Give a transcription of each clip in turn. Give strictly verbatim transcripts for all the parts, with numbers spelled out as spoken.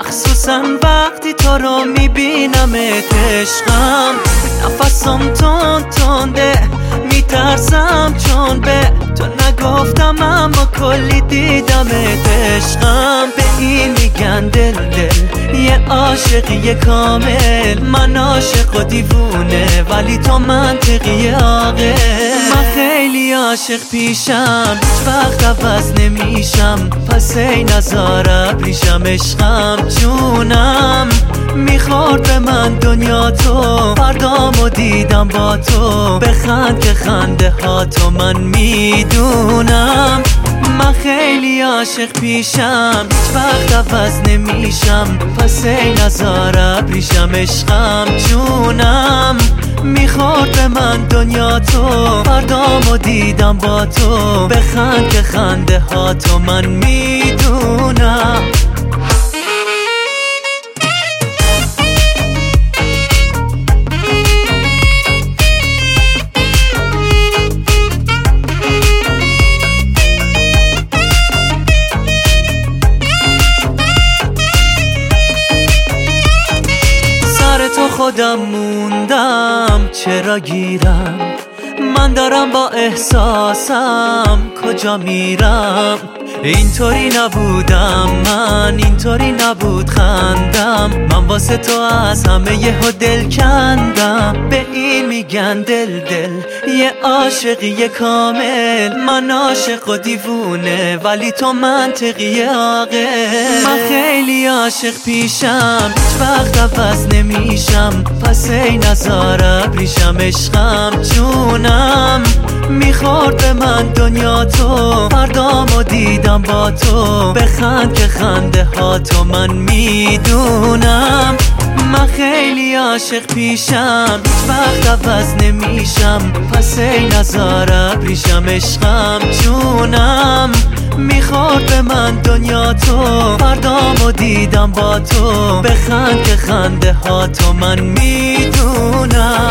مخصوصا وقتی تو رو میبینمت عشقم. نفسم تند تنده میترسم چون به تو نگفتم اما کلی دیدمت عشقم. به این میگن دل دل یه عاشقی کامل، من عاشق و دیوونه ولی تو منطقی عاقل. من خیلی عاشق پیشم هیچ وقت عوض نمیشم، پس ای نزار ابریشم عشقم جونم. میخورد به من دنیا تو، فردامو دیدم با تو، بخند که خنده ها تو من میدونم. من خیلی عاشق پیشم هیچ وقت عوض نمیشم، پس ای نزار ابریشم عشقم جونم. میخورد به من دنیا تو، فردامو دیدم با تو، بخند که خنده ها تو من میدونم. تو خودم موندم چرا گیرم، من دارم با احساسم کجا میرم. اینطوری نبودم من، اینطوری نبود خندم، من واسه تو از همه یهو دل کندم. به این میگن دل دل یه عاشقی کامل، من عاشق و دیوونه ولی تو منطقی عاقل. من خیلی عاشق پیشم هیچ وقت عوض نمیشم، پس ای نزار ابریشم عشقم جونم. میخورد به من دنیا تو، فردامو دیدم با تو، بخند که خنده ها تو من میدونم. من خیلی عاشق پیشم هیچ وقت عوض نمیشم، پس ای نزار ابریشم عشقم جونم. میخورد به من دنیا تو، فردامو دیدم با تو، بخند که خنده ها تو من میدونم.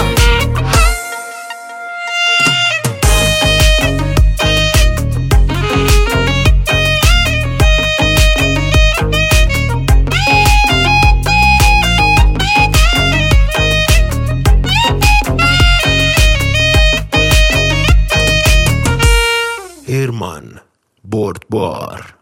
ایرمان بردبار.